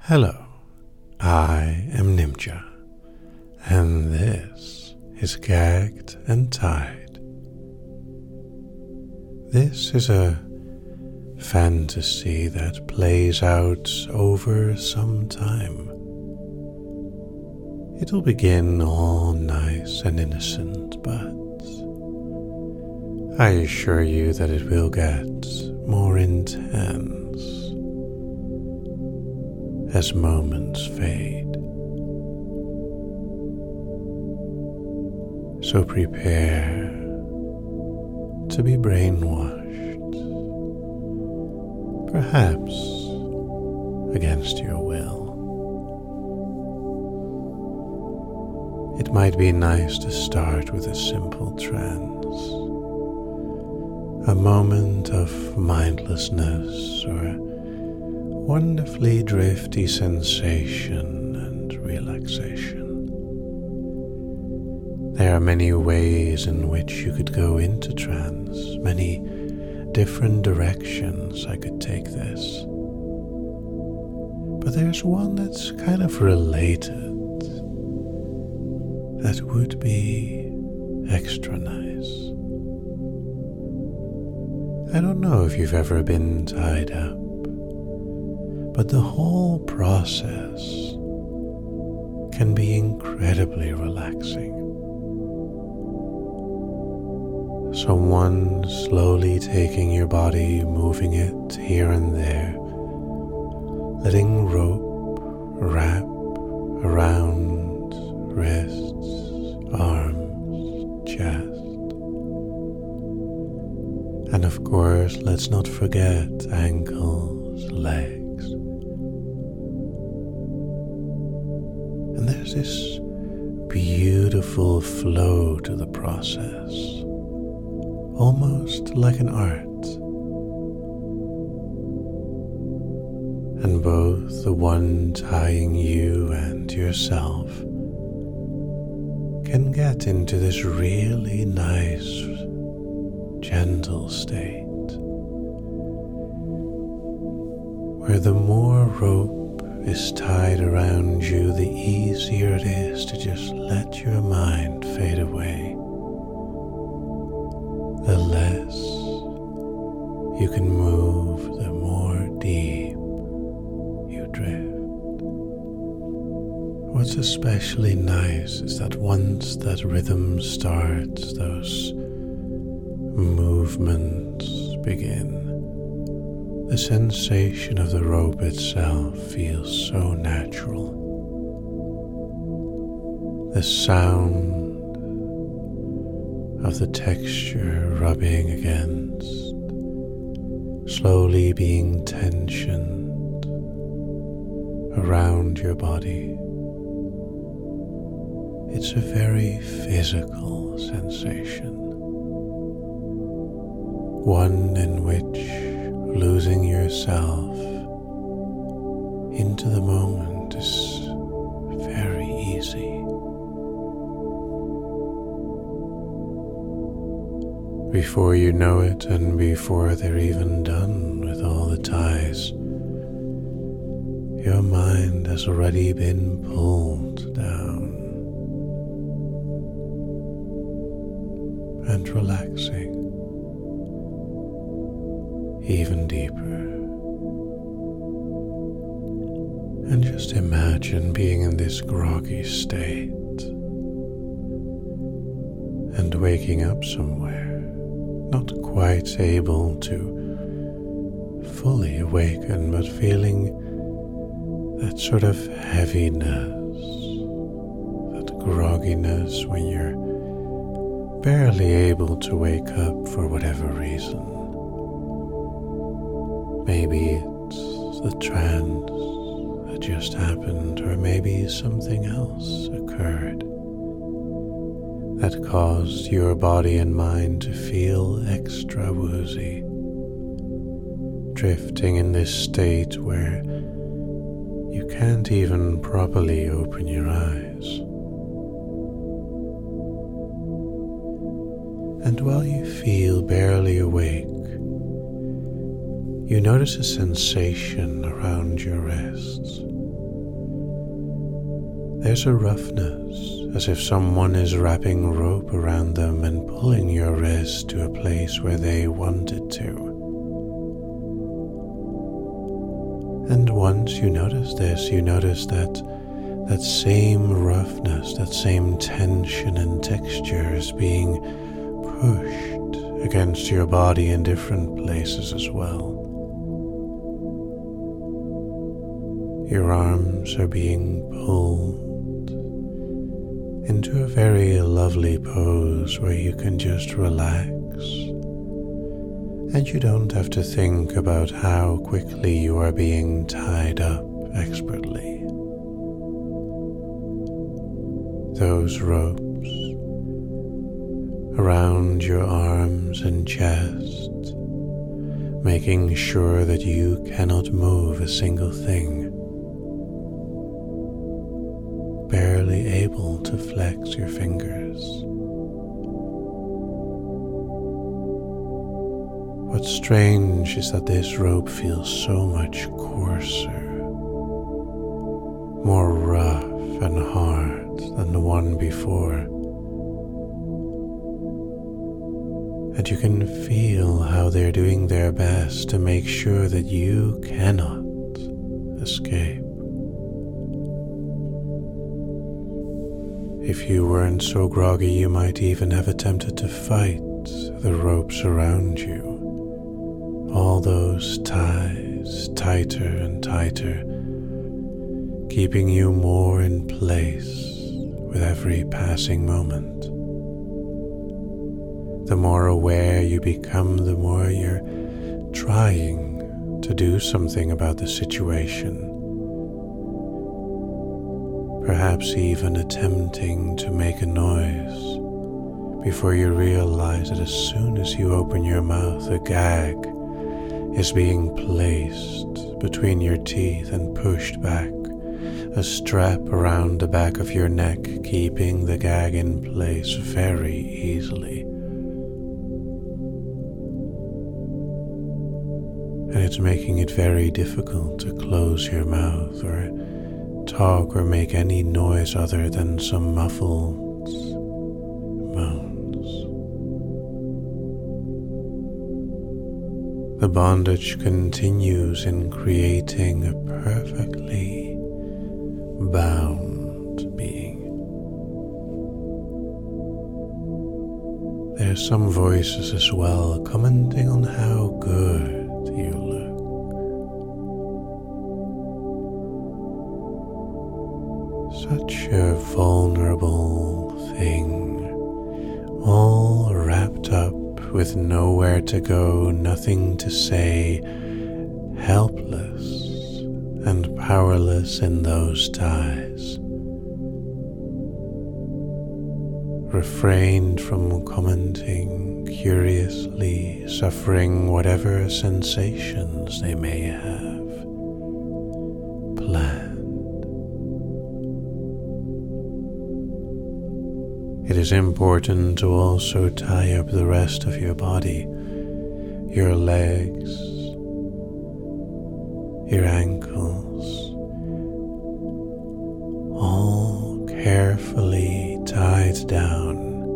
Hello, I am Nimja, and this is Gagged and Tied. This is a fantasy that plays out over some time. It'll begin all nice and innocent, but I assure you that it will get more intense as moments fade. So prepare to be brainwashed, perhaps against your will. It might be nice to start with a simple trance, a moment of mindlessness or a wonderfully drifty sensation and relaxation. There are many ways in which you could go into trance, many different directions I could take this. But there's one that's kind of related that would be extra nice. I don't know if you've ever been tied up, but the whole process can be incredibly relaxing. Someone slowly taking your body, moving it here and there, letting rope wrap around wrists, arms, chest. And of course, let's not forget ankles, legs. And there's this beautiful flow to the process, almost like an art. And both the one tying you and yourself can get into this really nice, gentle state, where the more rope is tied around you, the easier it is to just let your mind fade away. The less you can move, the more deep you drift. What's especially nice is that once that rhythm starts, those movements begin. The sensation of the rope itself feels so natural. The sound of the texture rubbing against, slowly being tensioned around your body. It's a very physical sensation, one in which losing yourself into the moment is very easy. Before you know it, and before they're even done with all the ties, your mind has already been pulled down and relaxing even deeper. And just imagine being in this groggy state and waking up somewhere, not quite able to fully awaken, but feeling that sort of heaviness, that grogginess when you're barely able to wake up for whatever reason. Maybe it's the trance that just happened, or maybe something else occurred that caused your body and mind to feel extra woozy, drifting in this state where you can't even properly open your eyes. And while you feel barely awake, you notice a sensation around your wrists. There's a roughness, as if someone is wrapping rope around them and pulling your wrist to a place where they want it to. And once you notice this, you notice that same roughness, that same tension and texture is being pushed against your body in different places as well. Your arms are being pulled into a very lovely pose where you can just relax, and you don't have to think about how quickly you are being tied up expertly. Those ropes around your arms and chest, making sure that you cannot move a single thing, barely able to flex your fingers. What's strange is that this rope feels so much coarser, more rough and hard than the one before. And you can feel how they're doing their best to make sure that you cannot escape. If you weren't so groggy, you might even have attempted to fight the ropes around you. All those ties, tighter and tighter, keeping you more in place with every passing moment. The more aware you become, the more you're trying to do something about the situation. Perhaps even attempting to make a noise, before you realize that as soon as you open your mouth, a gag is being placed between your teeth and pushed back, a strap around the back of your neck, keeping the gag in place very easily. And it's making it very difficult to close your mouth or talk or make any noise other than some muffled moans. The bondage continues in creating a perfectly bound being. There's some voices as well commenting on how good you look. Such a vulnerable thing, all wrapped up with nowhere to go, nothing to say, helpless and powerless in those ties. Refrained from commenting, curiously suffering whatever sensations they may have planned. It is important to also tie up the rest of your body, your legs, your ankles, all carefully tied down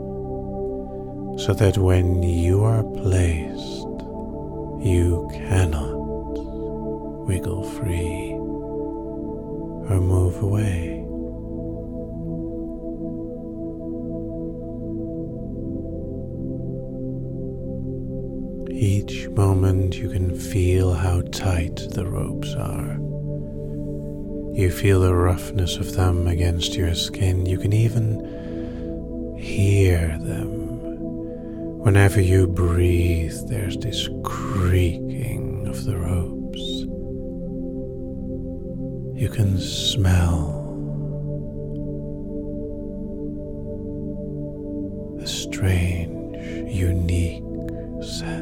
so that when you are placed, you cannot wiggle free or move away. Each moment you can feel how tight the ropes are. You feel the roughness of them against your skin. You can even hear them. Whenever you breathe, there's this creaking of the ropes. You can smell a strange, unique scent.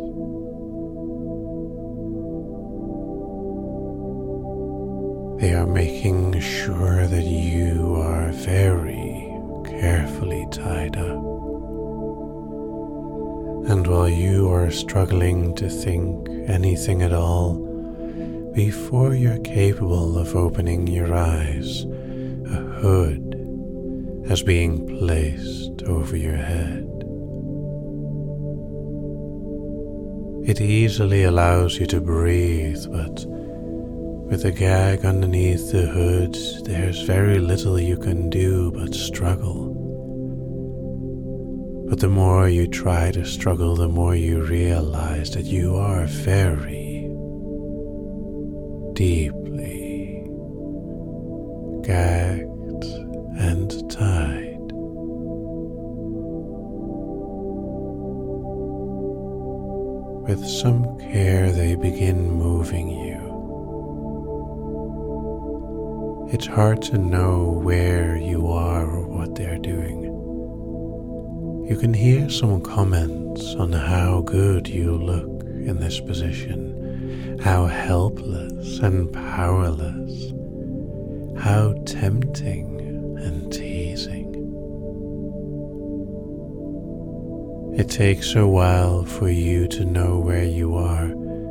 They are making sure that you are very carefully tied up. And while you are struggling to think anything at all, before you're capable of opening your eyes, a hood is being placed over your head. It easily allows you to breathe, but with a gag underneath the hood, there's very little you can do but struggle. But the more you try to struggle, the more you realize that you are very deeply gagged and tied. With some care, they begin moving you. It's hard to know where you are or what they're doing. You can hear some comments on how good you look in this position, how helpless and powerless, how tempting and teasing. It takes a while for you to know where you are,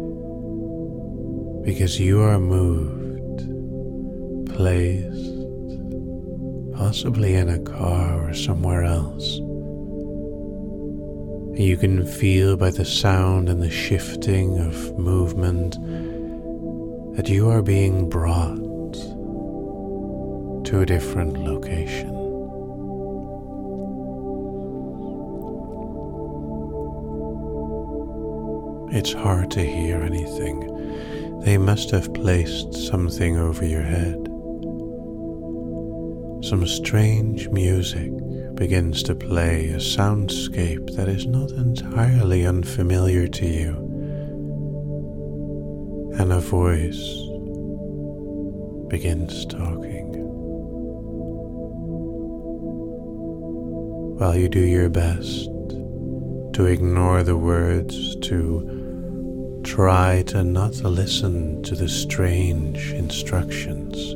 because you are moved, placed, possibly in a car or somewhere else. You can feel by the sound and the shifting of movement that you are being brought to a different location. It's hard to hear anything. They must have placed something over your head. Some strange music begins to play, a soundscape that is not entirely unfamiliar to you. And a voice begins talking. While you do your best to ignore the words, to try to not listen to the strange instructions.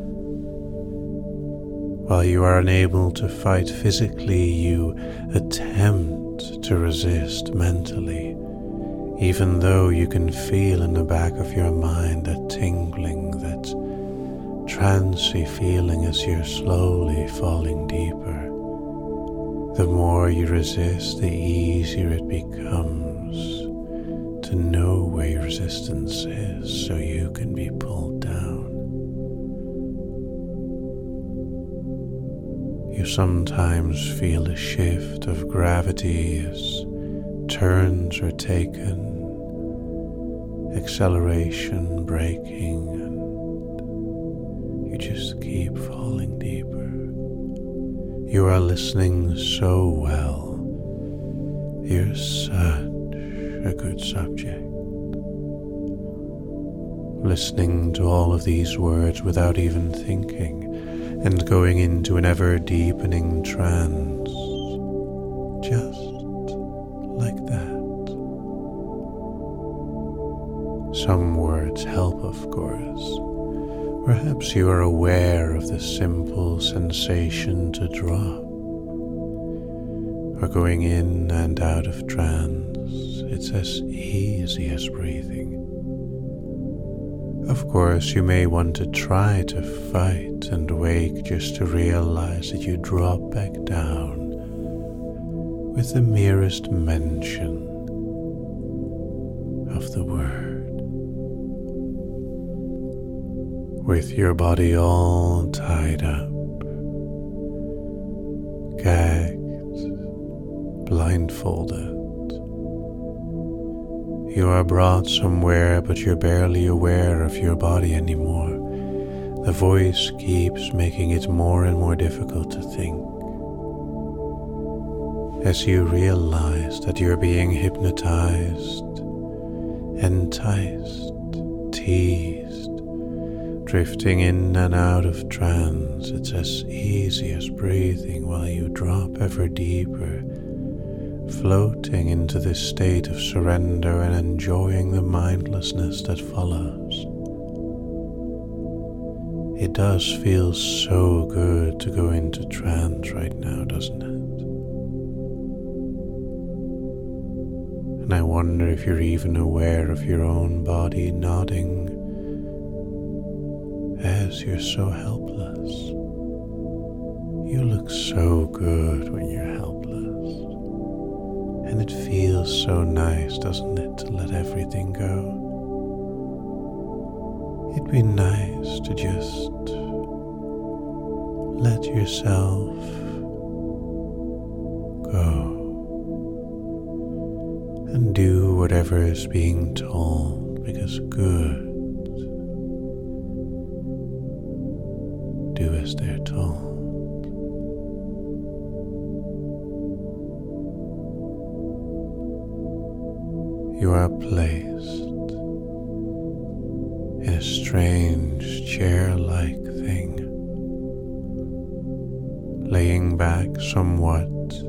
While you are unable to fight physically, you attempt to resist mentally, even though you can feel in the back of your mind that tingling, that trancy feeling as you're slowly falling deeper. The more you resist, the easier it becomes to know where your resistance is so you can be pulled down. You sometimes feel a shift of gravity as turns are taken, acceleration, braking, and you just keep falling deeper. You are listening so well. You're such a good subject. Listening to all of these words without even thinking, and going into an ever-deepening trance, just like that. Some words help, of course. Perhaps you are aware of the simple sensation to drop, or going in and out of trance. It's as easy as breathing. Of course, you may want to try to fight and wake just to realize that you drop back down with the merest mention of the word. With your body all tied up, gagged, blindfolded, you are brought somewhere, but you're barely aware of your body anymore. The voice keeps making it more and more difficult to think. As you realize that you're being hypnotized, enticed, teased, drifting in and out of trance, it's as easy as breathing while you drop ever deeper, floating into this state of surrender and enjoying the mindlessness that follows. It does feel so good to go into trance right now, doesn't it? And I wonder if you're even aware of your own body nodding as you're so helpless. You look so good when you're helpless. And it feels so nice, doesn't it, to let everything go? It'd be nice to just let yourself go and do whatever is being told, because good do as they're told. You are placed in a strange chair-like thing, laying back somewhat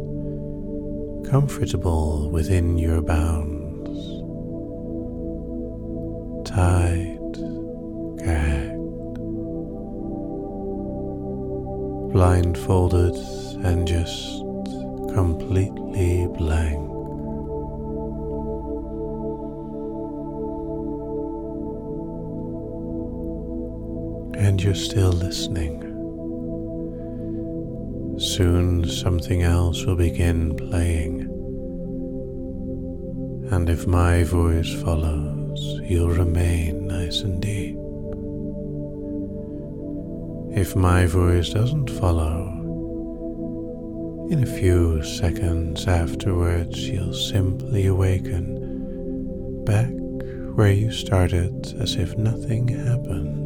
comfortable within your bounds, tied, gagged, blindfolded, and just completely blank. And you're still listening. Soon something else will begin playing, and if my voice follows, you'll remain nice and deep. If my voice doesn't follow, in a few seconds afterwards you'll simply awaken back where you started as if nothing happened.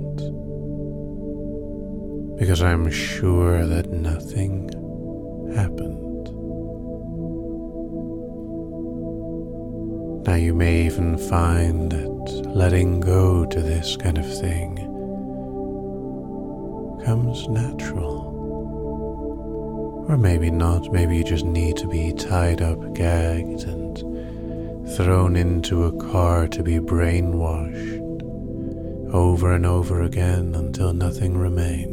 Because I'm sure that nothing happened. Now you may even find that letting go to this kind of thing comes natural. Or maybe not, maybe you just need to be tied up, gagged, and thrown into a car to be brainwashed over and over again until nothing remains.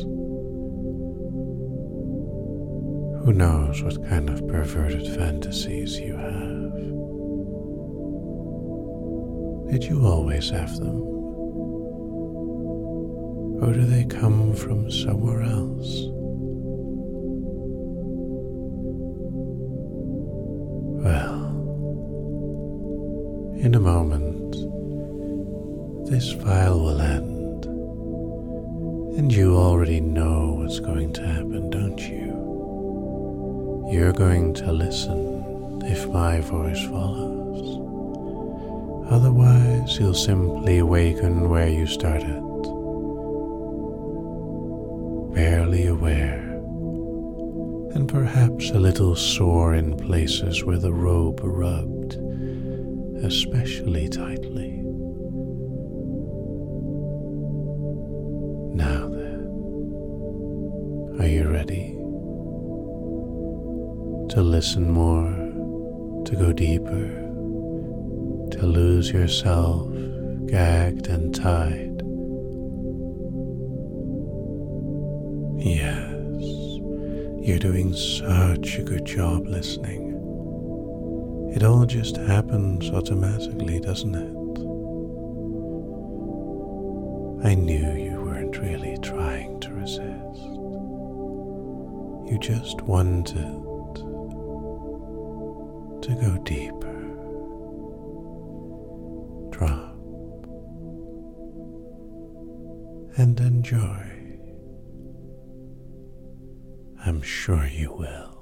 Who knows what kind of perverted fantasies you have? Did you always have them? Or do they come from somewhere else? Well, in a moment, this file will end, and you already know what's going to happen, don't you? You're going to listen if my voice follows. Otherwise, you'll simply awaken where you started, barely aware, and perhaps a little sore in places where the rope rubbed especially tightly. Now then, are you ready? To listen more, to go deeper, to lose yourself gagged and tied. Yes, you're doing such a good job listening. It all just happens automatically, doesn't it? I knew you weren't really trying to resist. You just wanted to go deeper. Drop and enjoy. I'm sure you will.